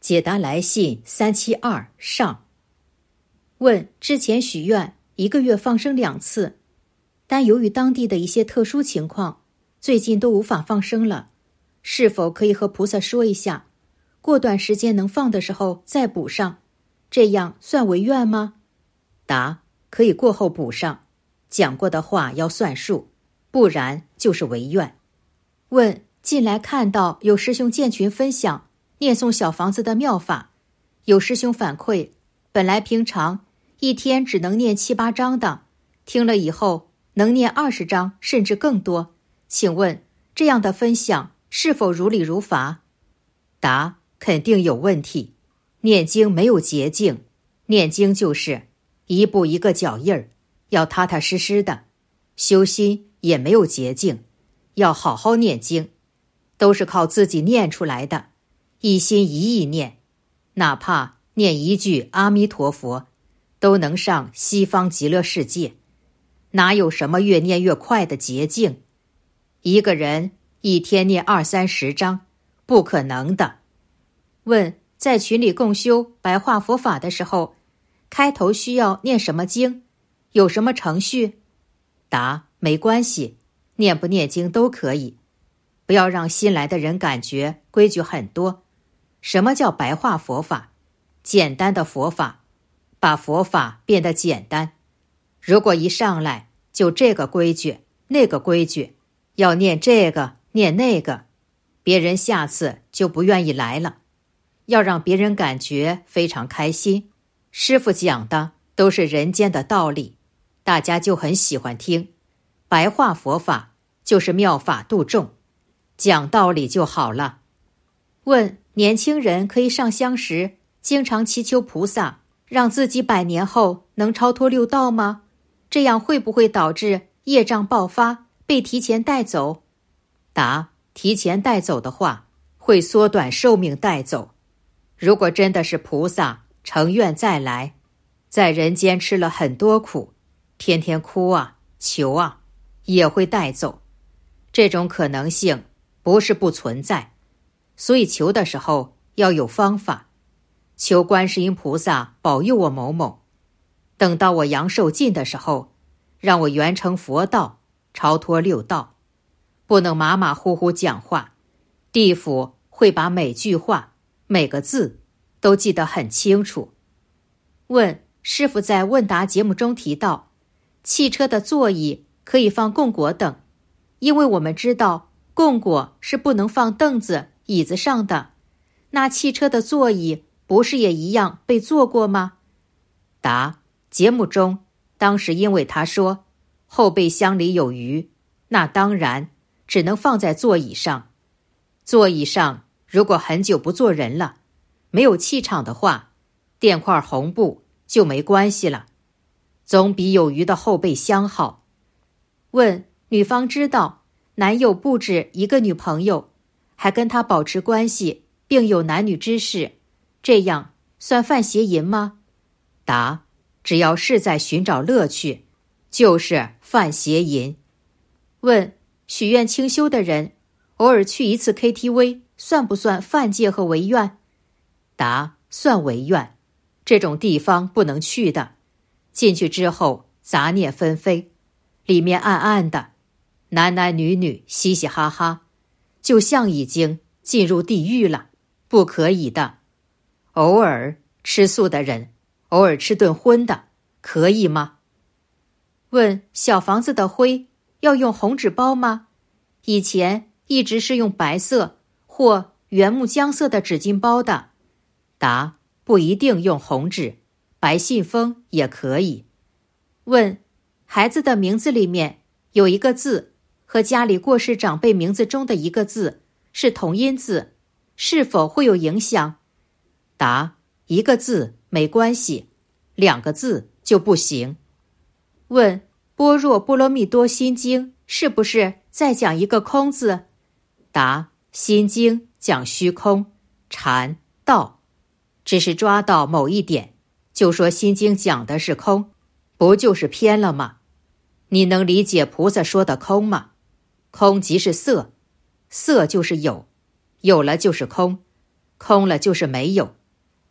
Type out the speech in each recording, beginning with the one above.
解答来信372上。问：之前许愿1个月放生2次，但由于当地的一些特殊情况，最近都无法放生了，是否可以和菩萨说一下，过段时间能放的时候再补上，这样算违愿吗？答：可以过后补上，讲过的话要算数，不然就是违愿。问：近来看到有师兄建群分享念诵小房子的妙法，有师兄反馈，本来平常一天只能念7、8章的，听了以后能念20章甚至更多，请问这样的分享是否如理如法？答：肯定有问题。念经没有捷径，念经就是一步一个脚印儿，要踏踏实实的。修心也没有捷径，要好好念经，都是靠自己念出来的，一心一意念，哪怕念一句阿弥陀佛，都能上西方极乐世界。哪有什么越念越快的捷径？一个人一天念20、30章，不可能的。问：在群里共修白话佛法的时候，开头需要念什么经？有什么程序？答：没关系，念不念经都可以。不要让新来的人感觉规矩很多。什么叫白话佛法？简单的佛法，把佛法变得简单。如果一上来就这个规矩那个规矩，要念这个念那个，别人下次就不愿意来了。要让别人感觉非常开心，师父讲的都是人间的道理，大家就很喜欢听。白话佛法就是妙法度众，讲道理就好了。问：年轻人可以上香时经常祈求菩萨让自己100年后能超脱六道吗？这样会不会导致业障爆发，被提前带走？答：提前带走的话，会缩短寿命带走。如果真的是菩萨成愿再来，在人间吃了很多苦，天天哭啊求啊，也会带走。这种可能性不是不存在，所以求的时候要有方法。求观世音菩萨保佑我某某，等到我阳寿尽的时候，让我圆成佛道，超脱六道。不能马马虎虎讲话，地府会把每句话每个字都记得很清楚。问：师父在问答节目中提到，汽车的座椅可以放供果等，因为我们知道供果是不能放凳子椅子上的，那汽车的座椅不是也一样被坐过吗？答：节目中当时因为他说后备箱里有余，那当然只能放在座椅上。座椅上如果很久不坐人了，没有气场的话，垫块红布就没关系了，总比有余的后备箱好。问：女方知道男友不止一个女朋友，还跟他保持关系，并有男女之事，这样算犯邪淫吗？答：只要是在寻找乐趣，就是犯邪淫。问：许愿清修的人偶尔去一次 KTV， 算不算犯戒和违愿？答：算违愿，这种地方不能去的。进去之后杂念纷飞，里面暗暗的，男男女女嘻嘻哈哈，就像已经进入地狱了，不可以的。偶尔吃素的人偶尔吃顿荤的，可以吗？问：小房子的灰要用红纸包吗？以前一直是用白色或原木浆色的纸巾包的。答：不一定用红纸，白信封也可以。问：孩子的名字里面有一个字和家里过世长辈名字中的一个字是同音字，是否会有影响？答：一个字没关系，2个字就不行。问：般若波罗蜜多心经是不是再讲一个空字？答：心经讲虚空禅道，只是抓到某一点就说心经讲的是空，不就是偏了吗？你能理解菩萨说的空吗？空即是色，色就是有，有了就是空，空了就是没有，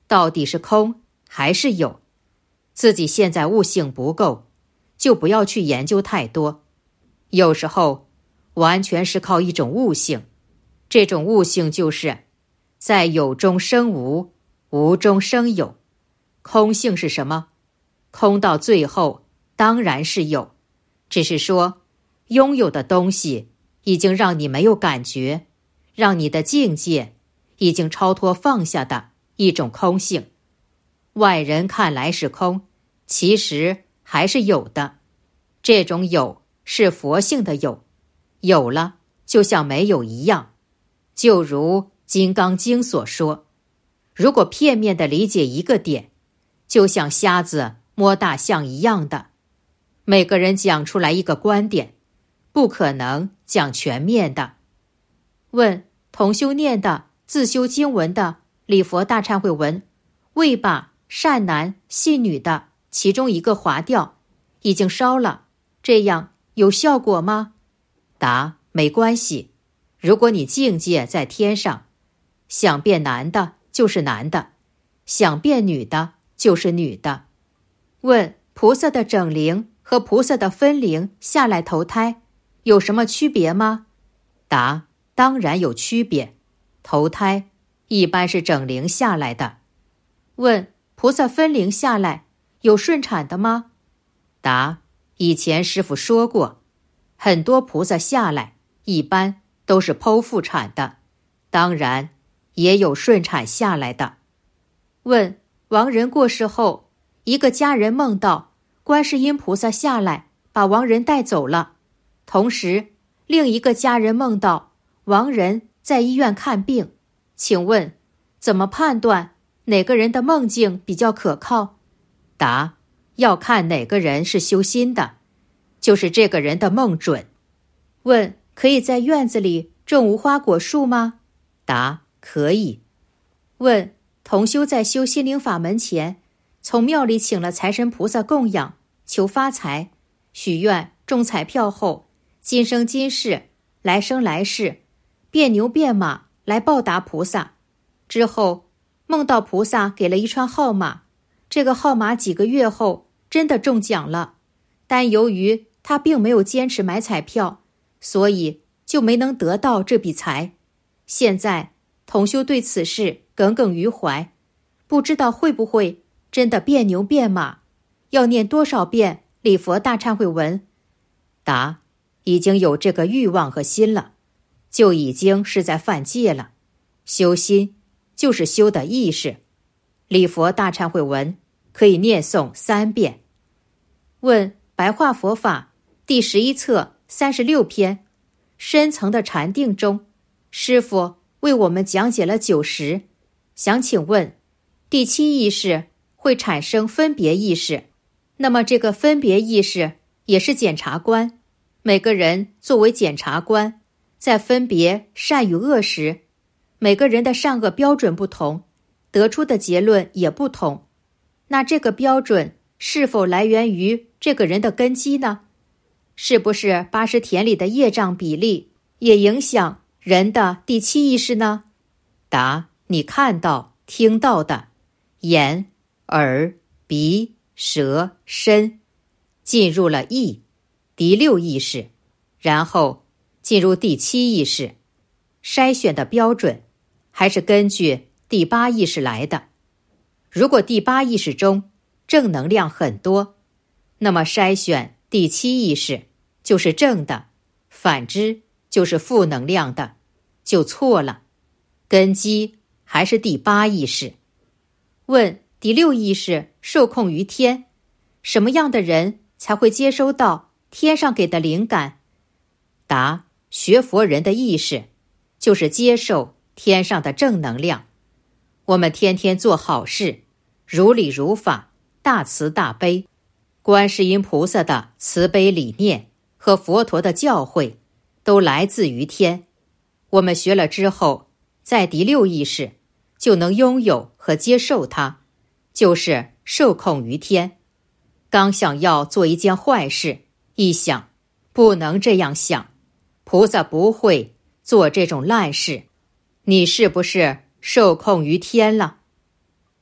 到底是空还是有？自己现在悟性不够，就不要去研究太多。有时候完全是靠一种悟性，这种悟性就是在有中生无，无中生有。空性是什么？空到最后当然是有，只是说拥有的东西已经让你没有感觉，让你的境界已经超脱放下的一种空性。外人看来是空，其实还是有的。这种有是佛性的有，有了就像没有一样。就如《金刚经》所说，如果片面地理解一个点，就像瞎子摸大象一样的。每个人讲出来一个观点，不可能讲全面的。问同修念的自修经文的礼佛大忏悔文，未把善男信女的其中一个划掉，已经烧了，这样有效果吗？答：没关系。如果你境界在天上，想变男的就是男的，想变女的就是女的。问菩萨的整灵和菩萨的分灵下来投胎有什么区别吗？答：当然有区别。投胎一般是整灵下来的。问菩萨分灵下来有顺产的吗？答：以前师父说过，很多菩萨下来一般都是剖腹产的，当然也有顺产下来的。问亡人过世后，一个家人梦到观世音菩萨下来把亡人带走了，同时另一个家人梦到亡人在医院看病，请问怎么判断哪个人的梦境比较可靠？答：要看哪个人是修心的，就是这个人的梦准。问可以在院子里种无花果树吗？答：可以。问同修在修心灵法门前，从庙里请了财神菩萨供养，求发财，许愿中彩票后，今生今世来生来世变牛变马来报答菩萨。之后梦到菩萨给了一串号码，这个号码几个月后真的中奖了，但由于他并没有坚持买彩票，所以就没能得到这笔财。现在同修对此事耿耿于怀，不知道会不会真的变牛变马，要念多少遍礼佛大忏悔文？答：已经有这个欲望和心了，就已经是在犯戒了。修心就是修的意识，礼佛大忏悔文可以念诵3遍。问白话佛法第11册36篇，深层的禅定中，师父为我们讲解了90，想请问第7意识会产生分别意识，那么这个分别意识也是检察官，每个人作为检察官，在分别善与恶时，每个人的善恶标准不同，得出的结论也不同。那这个标准是否来源于这个人的根基呢？是不是80田里的业障比例也影响人的第7意识呢？答：你看到听到的眼耳鼻舌身进入了意，第6意识，然后进入第7意识，筛选的标准还是根据第8意识来的。如果第8意识中正能量很多，那么筛选第7意识就是正的，反之就是负能量的，就错了。根基还是第8意识。问第6意识受控于天，什么样的人才会接收到天上给的灵感？答：学佛人的意识就是接受天上的正能量。我们天天做好事，如理如法，大慈大悲，观世音菩萨的慈悲理念和佛陀的教诲都来自于天。我们学了之后，在第6意识就能拥有和接受它，就是受控于天。刚想要做一件坏事，一想不能这样想，菩萨不会做这种烂事，你是不是受控于天了？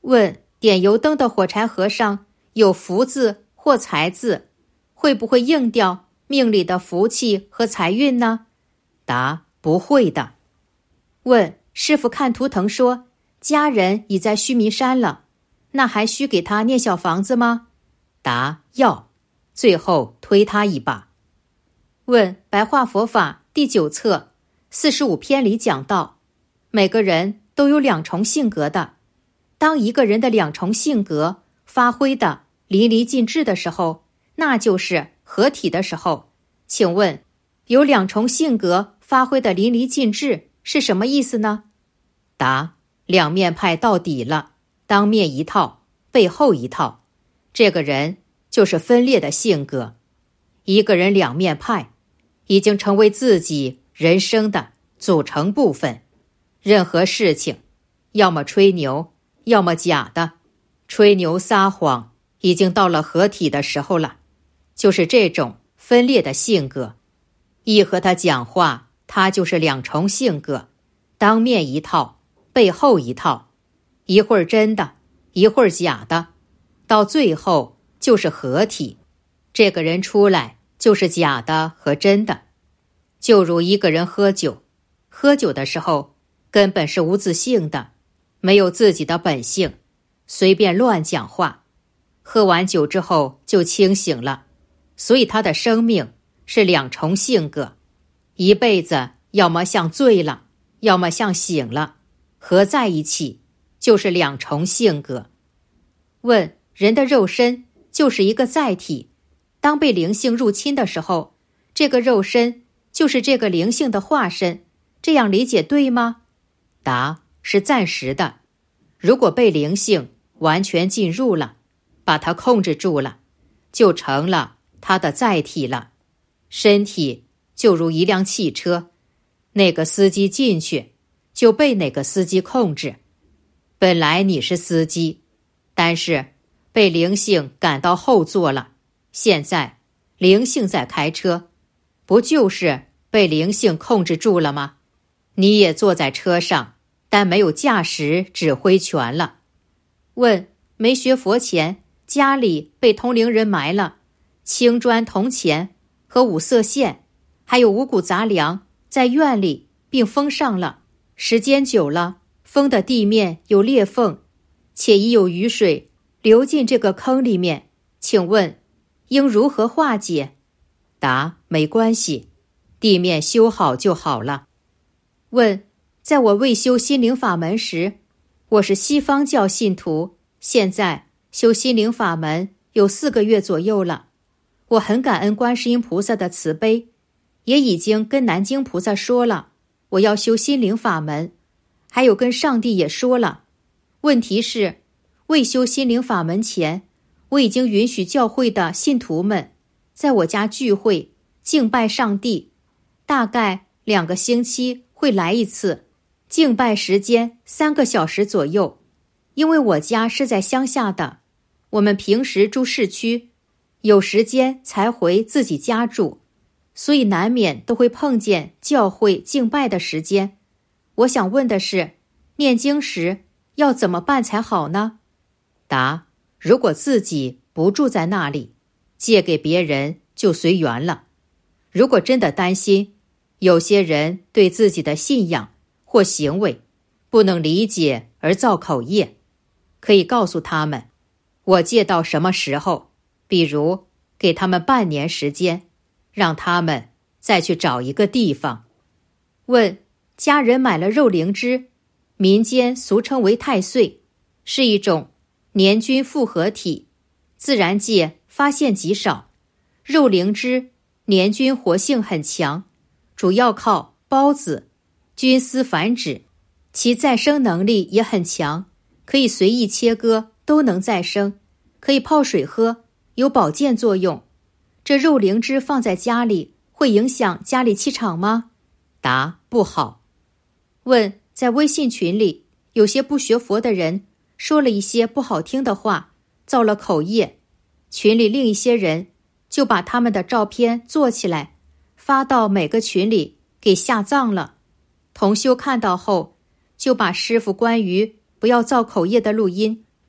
问：点油灯的火柴盒上有福字或财字，会不会应掉命里的福气和财运呢？ 答：不会的。 问：师父看图腾说家人已在须弥山了，那还需给他念小房子吗？ 答：要，最后推他一把。 问：白话佛法第9册45篇里讲到，每个人都有2重性格的，当一个人的2重性格发挥的淋漓尽致的时候，那就是合体的时候。请问，有2重性格发挥的淋漓尽致是什么意思呢？ 答：两面派到底了，当面一套，背后一套，这个人就是分裂的性格。一个人两面派，已经成为自己人生的组成部分。任何事情，要么吹牛，要么假的，吹牛撒谎已经到了合体的时候了。就是这种分裂的性格，一和他讲话，他就是2重性格，当面一套，背后一套，一会儿真的，一会儿假的，到最后就是合体。这个人出来就是假的和真的。就如一个人喝酒，喝酒的时候根本是无自性的，没有自己的本性，随便乱讲话。喝完酒之后就清醒了，所以他的生命是2重性格，一辈子要么像醉了，要么像醒了，合在一起就是2重性格。 问：人的肉身就是一个载体，当被灵性入侵的时候，这个肉身就是这个灵性的化身，这样理解对吗？ 答：是暂时的。如果被灵性完全进入了，把它控制住了，就成了它的载体了。身体就如一辆汽车，哪个司机进去，就被哪个司机控制。本来你是司机，但是被灵性赶到后座了，现在灵性在开车，不就是被灵性控制住了吗？你也坐在车上，但没有驾驶指挥权了。 问：没学佛前，家里被通灵人埋了，青砖铜钱和5色线，还有五谷杂粮在院里并封上了，时间久了，封的地面有裂缝，且已有雨水流进这个坑里面，请问应如何化解？ 答：没关系，地面修好就好了。 问：在我未修心灵法门时，我是西方教信徒，现在修心灵法门有4个月左右了。我很感恩观世音菩萨的慈悲，也已经跟南京菩萨说了，我要修心灵法门，还有跟上帝也说了。问题是，未修心灵法门前，我已经允许教会的信徒们在我家聚会敬拜上帝，大概2个星期会来一次，敬拜时间3个小时左右。因为我家是在乡下的，我们平时住市区，有时间才回自己家住，所以难免都会碰见教会敬拜的时间。我想问的是，念经时要怎么办才好呢？ 答：如果自己不住在那里，借给别人就随缘了。如果真的担心有些人对自己的信仰或行为不能理解而造口业，可以告诉他们，我借到什么时候，比如给他们半年时间，让他们再去找一个地方。 问：家人买了肉灵芝，民间俗称为太岁，是一种年均复合体，自然界发现极少。肉灵芝年均活性很强，主要靠孢子、菌丝繁殖，其再生能力也很强，可以随意切割，都能再生，可以泡水喝，有保健作用。这肉灵芝放在家里会影响家里气场吗？ 答：不好。 问：在微信群里，有些不学佛的人说了一些不好听的话，造了口业，群里另一些人就把他们的照片做起来，发到每个群里给下葬了。同修看到后，就把师父关于不要造口业的录音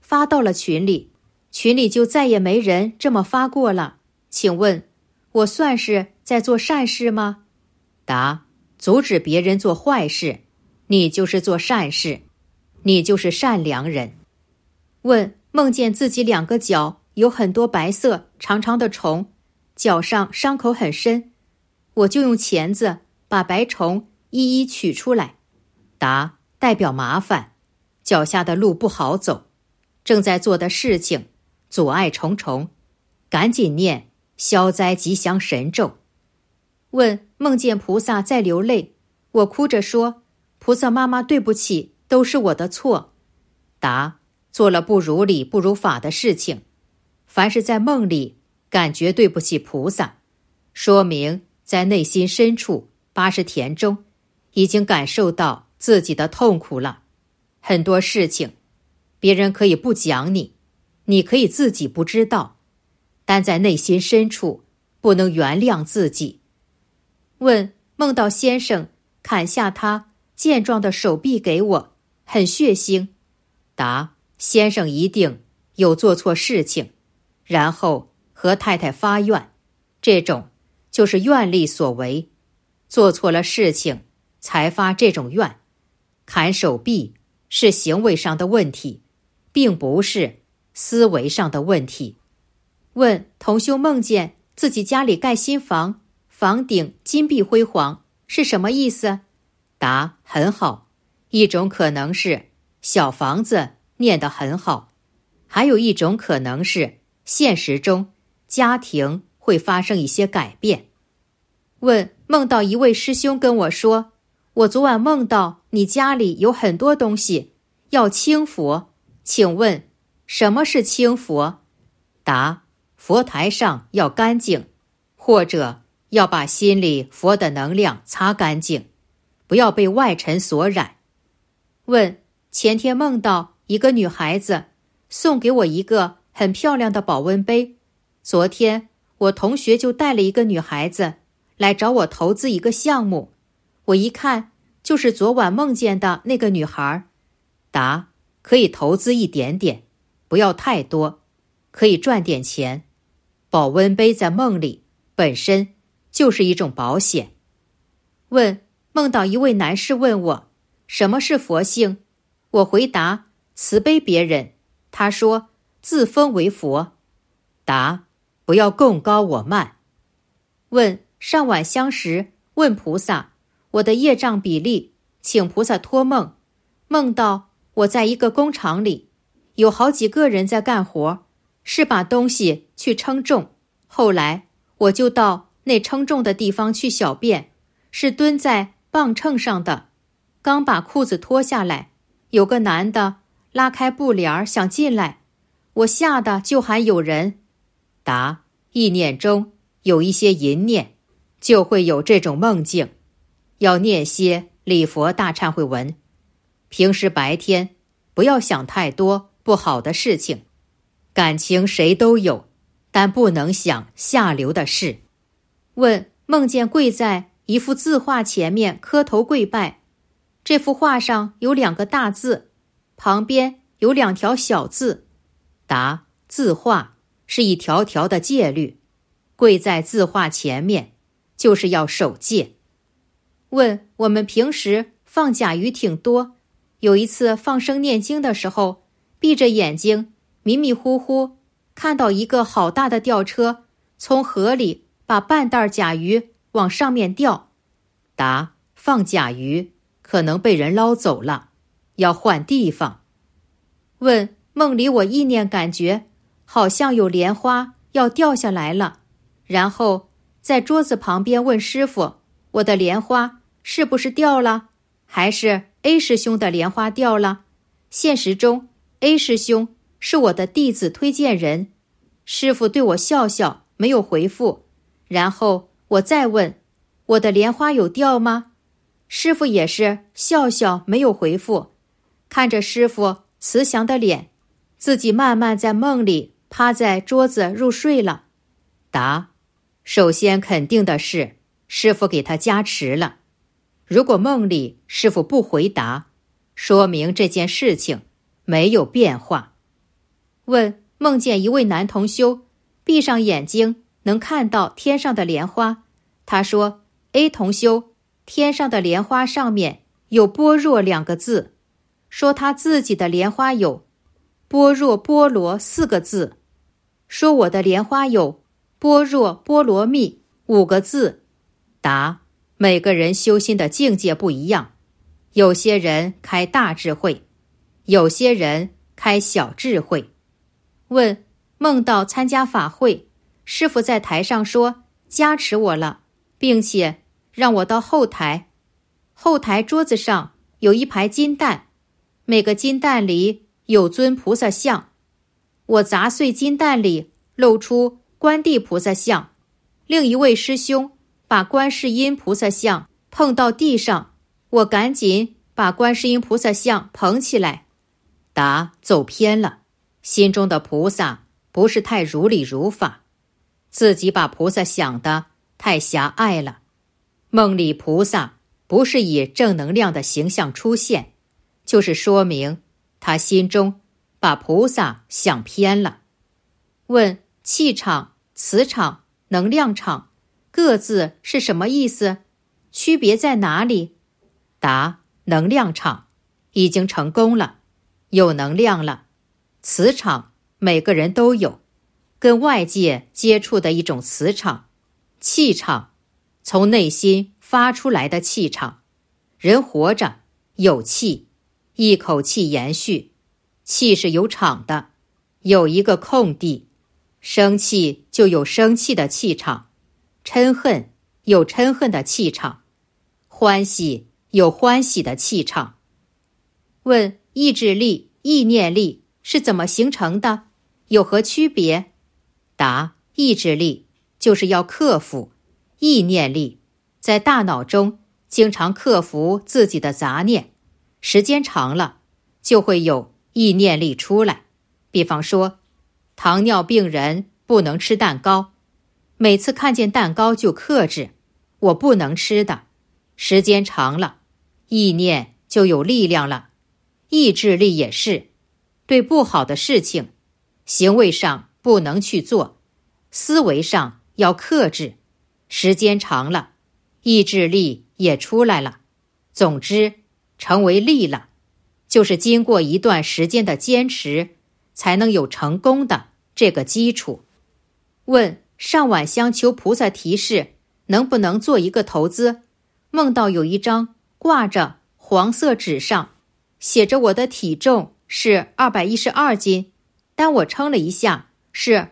发到了群里，群里就再也没人这么发过了。请问，我算是在做善事吗？ 答：阻止别人做坏事，你就是做善事，你就是善良人。 问：梦见自己2个脚有很多白色长长的虫，脚上伤口很深，我就用钳子把白虫一一取出来。 答：代表麻烦，脚下的路不好走，正在做的事情阻碍重重，赶紧念消灾吉祥神咒。 问：梦见菩萨在流泪，我哭着说：菩萨妈妈对不起，都是我的错。 答：做了不如理不如法的事情，凡是在梦里感觉对不起菩萨，说明在内心深处80田中已经感受到自己的痛苦了。很多事情别人可以不讲你，你可以自己不知道，但在内心深处不能原谅自己。 问：梦到先生砍下他健壮的手臂给我，很血腥。 答：先生一定有做错事情，然后和太太发愿，这种就是愿力所为，做错了事情才发这种愿。砍手臂是行为上的问题，并不是思维上的问题。 问：同修梦见自己家里盖新房，房顶金碧辉煌，是什么意思？ 答：很好，一种可能是小房子念得很好，还有一种可能是现实中家庭会发生一些改变。 问：梦到一位师兄跟我说，我昨晚梦到你家里有很多东西，要清佛，请问什么是清佛？ 答：佛台上要干净，或者要把心里佛的能量擦干净，不要被外尘所染。 问：前天梦到一个女孩子送给我一个很漂亮的保温杯，昨天我同学就带了一个女孩子来找我投资一个项目，我一看就是昨晚梦见的那个女孩。 答：可以投资一点点，不要太多，可以赚点钱。保温杯在梦里本身就是一种保险。 问：梦到一位男士问我什么是佛性，我回答：慈悲别人。他说：自封为佛。 答：不要贡高我慢。 问：上晚香时问菩萨我的业障比例，请菩萨托梦，梦到我在一个工厂里，有好几个人在干活，是把东西去称重，后来我就到那称重的地方去小便，是蹲在磅秤上的，刚把裤子脱下来，有个男的拉开布帘想进来，我吓得就喊有人。 答：意念中有一些淫念，就会有这种梦境，要念些礼佛大忏悔文。平时白天不要想太多不好的事情，感情谁都有，但不能想下流的事。 问：梦见跪在一幅字画前面磕头跪拜，这幅画上有2个大字，旁边有2条小字。 答：字画是一条条的戒律，跪在字画前面就是要守戒。 问：我们平时放甲鱼挺多，有一次放生念经的时候，闭着眼睛迷迷糊糊看到一个好大的吊车从河里把半袋甲鱼往上面吊。 答：放甲鱼可能被人捞走了，要换地方。 问：梦里我意念感觉好像有莲花要掉下来了，然后在桌子旁边问师父，我的莲花是不是掉了，还是 A 师兄的莲花掉了？现实中 A 师兄是我的弟子推荐人。师父对我笑笑，没有回复。然后我再问，我的莲花有掉吗？师父也是笑笑，没有回复。看着师父慈祥的脸，自己慢慢在梦里趴在桌子入睡了。 答：首先肯定的是师父给他加持了，如果梦里师父不回答，说明这件事情没有变化。 问梦见一位男同修闭上眼睛能看到天上的莲花，他说 A 同修，天上的莲花上面有般若2个字，说他自己的莲花有般若波罗4个字，说我的莲花有般若波罗蜜5个字。 答：每个人修心的境界不一样，有些人开大智慧，有些人开小智慧。 问梦到参加法会，师父在台上说加持我了，并且让我到后台，后台桌子上有一排金蛋，每个金蛋里有尊菩萨像，我砸碎金蛋里露出观地菩萨像，另一位师兄把观世音菩萨像碰到地上，我赶紧把观世音菩萨像捧起来。 答：走偏了，心中的菩萨不是太如理如法，自己把菩萨想得太狭隘了。梦里菩萨不是以正能量的形象出现，就是说明他心中把菩萨想偏了。 问气场、磁场、能量场各自是什么意思？区别在哪里？ 答：能量场已经成功了，有能量了。磁场每个人都有，跟外界接触的一种磁场。气场从内心发出来的气场，人活着有气，一口气延续，气是有场的，有一个空地，生气就有生气的气场，嗔恨有嗔恨的气场，欢喜有欢喜的气场。 问意志力、意念力是怎么形成的？有何区别？ 答：意志力就是要克服，意念力在大脑中经常克服自己的杂念，时间长了就会有意念力出来。比方说，糖尿病人不能吃蛋糕，每次看见蛋糕就克制，我不能吃的。时间长了，意念就有力量了。意志力也是，对不好的事情，行为上不能去做，思维上要克制，时间长了，意志力也出来了。总之，成为力了，就是经过一段时间的坚持，才能有成功的这个基础。 问上晚香求菩萨提示，能不能做一个投资？梦到有一张挂着黄色纸上，写着我的体重是212斤，但我称了一下是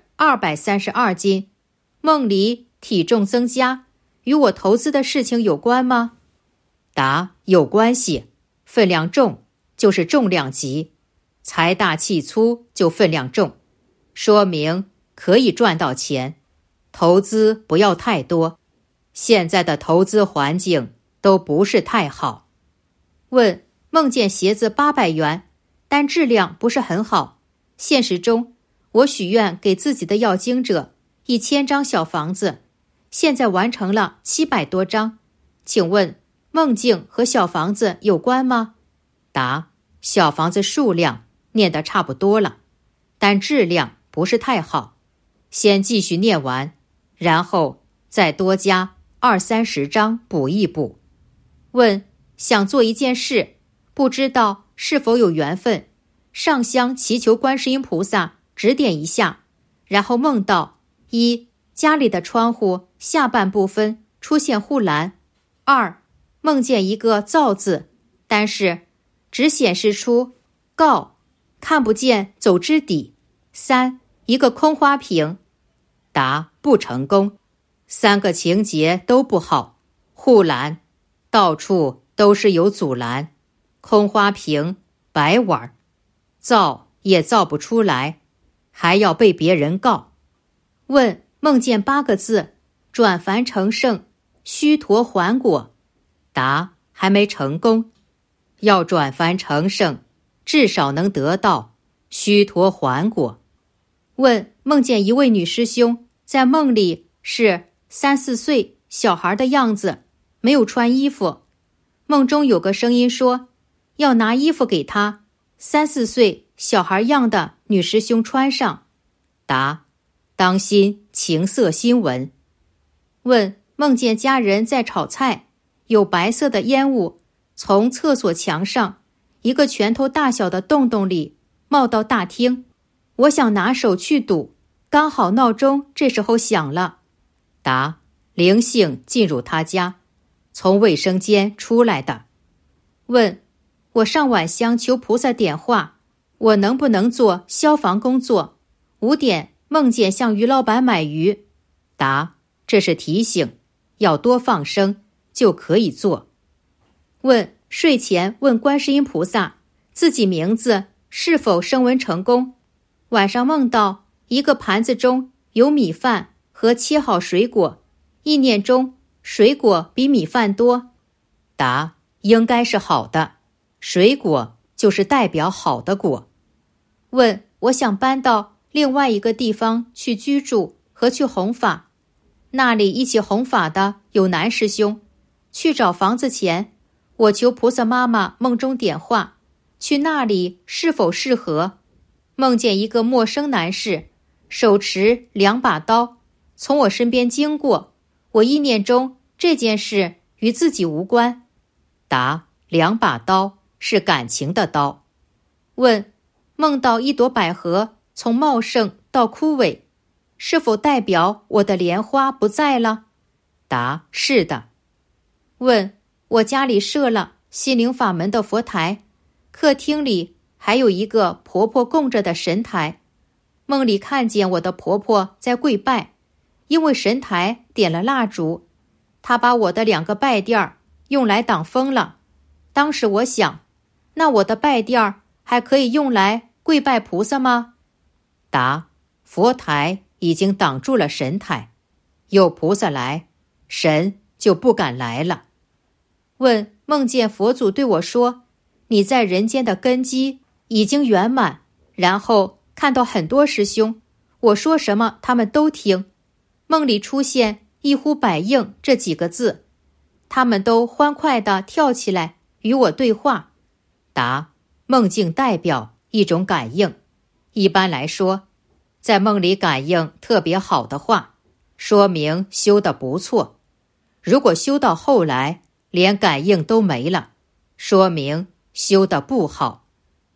232斤。梦里体重增加，与我投资的事情有关吗？ 答：有关系，分量重就是重量级，财大气粗就分量重，说明可以赚到钱，投资不要太多。现在的投资环境都不是太好。 问梦见鞋子800元，但质量不是很好。现实中，我许愿给自己的要经者1000张小房子，现在完成了700多张。请问梦境和小房子有关吗？ 答：小房子数量念得差不多了，但质量不是太好，先继续念完，然后再多加20-30张补一补。 问想做一件事，不知道是否有缘分，上香祈求观世音菩萨指点一下，然后梦到1家里的窗户下半部分出现护栏，2梦见一个造字，但是只显示出告，看不见走之底，3一个空花瓶。 答：不成功，3个情节都不好。护栏到处都是有阻拦，空花瓶白玩，造也造不出来，还要被别人告。 问梦见8个字，转凡成圣，须陀洹果。 答：还没成功，要转凡成圣，至少能得到须陀洹果。 问梦见一位女师兄，在梦里是3-4岁小孩的样子，没有穿衣服。梦中有个声音说，要拿衣服给她，3-4岁小孩样的女师兄穿上。 答：当心情色新闻。 问：梦见家人在炒菜，有白色的烟雾从厕所墙上一个拳头大小的洞洞里冒到大厅，我想拿手去堵，刚好闹钟这时候响了。 答：灵性进入他家，从卫生间出来的。 问：我上晚香求菩萨点化，我能不能做消防工作？5点梦见向鱼老板买鱼。 答：这是提醒，要多放生就可以做。 问：睡前问观世音菩萨自己名字是否声闻成功，晚上梦到一个盘子中有米饭和切好水果，意念中水果比米饭多。 答：应该是好的，水果就是代表好的果。 问：我想搬到另外一个地方去居住和去弘法，那里一起弘法的有男师兄，去找房子前，我求菩萨妈妈梦中点化，去那里是否适合？梦见一个陌生男士手持2把刀从我身边经过，我意念中这件事与自己无关。 答：2把刀是感情的刀。 问：梦到一朵百合从茂盛到枯萎，是否代表我的莲花不在了？ 答：是的。 问：我家里设了心灵法门的佛台，客厅里还有一个婆婆供着的神台，梦里看见我的婆婆在跪拜，因为神台点了蜡烛，她把我的2个拜垫儿用来挡风了。当时我想，那我的拜垫儿还可以用来跪拜菩萨吗？ 答：佛台已经挡住了神台，有菩萨来，神就不敢来了。 问：梦见佛祖对我说，你在人间的根基已经圆满，然后看到很多师兄，我说什么他们都听。梦里出现一呼百应这几个字，他们都欢快地跳起来与我对话。 答：梦境代表一种感应，一般来说，在梦里感应特别好的话，说明修得不错；如果修到后来连感应都没了，说明修得不好。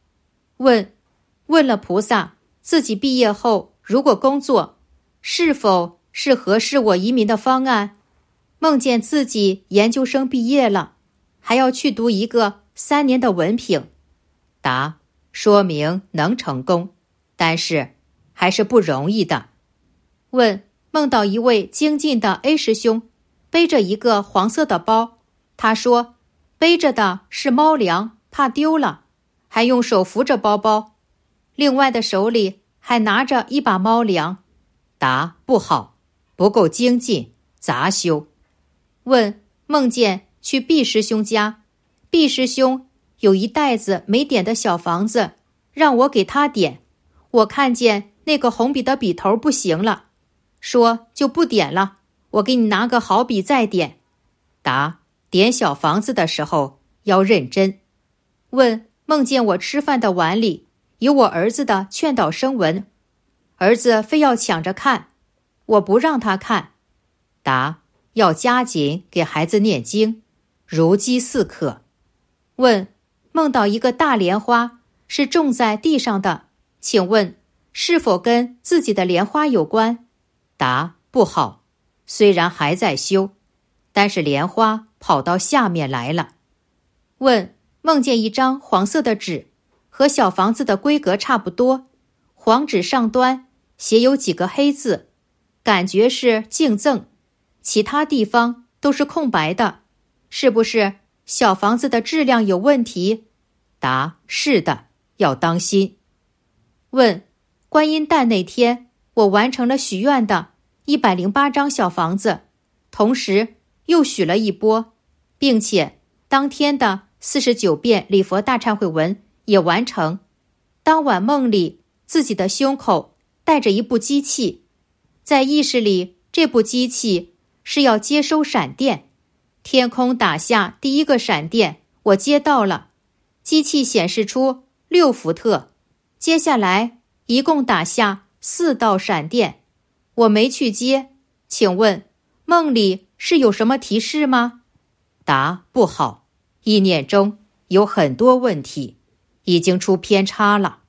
问了菩萨，自己毕业后如果工作，是否是合适我移民的方案？梦见自己研究生毕业了，还要去读一个3年的文凭。 答：说明能成功，但是还是不容易的。 问：梦到一位精进的 A 师兄背着一个黄色的包，他说背着的是猫粮，怕丢了，还用手扶着包包，另外的手里还拿着一把猫粮。 答：不好，不够精进，杂修。 问：梦见去 B 师兄家，B 师兄有一袋子没点的小房子，让我给他点，我看见那个红笔的笔头不行了，说就不点了，我给你拿个好笔再点。 答：点小房子的时候要认真。 问：梦见我吃饭的碗里有我儿子的劝导声文，儿子非要抢着看，我不让他看。 答：要加紧给孩子念经，如饥似渴。 问：梦到一个大莲花是种在地上的，请问是否跟自己的莲花有关？ 答：不好，虽然还在修，但是莲花跑到下面来了。 问：梦见一张黄色的纸，和小房子的规格差不多，黄纸上端写有几个黑字，感觉是敬赠，其他地方都是空白的，是不是小房子的质量有问题？ 答：是的，要当心。 问：观音诞那天，我完成了许愿的108张小房子，同时又许了一波，并且当天的49遍礼佛大忏悔文也完成。当晚梦里，自己的胸口带着一部机器，在意识里，这部机器是要接收闪电，天空打下第一个闪电，我接到了，机器显示出6伏特， 接下来一共打下4道闪电，我没去接，请问梦里是有什么提示吗？ 答：不好，意念中有很多问题，已经出偏差了。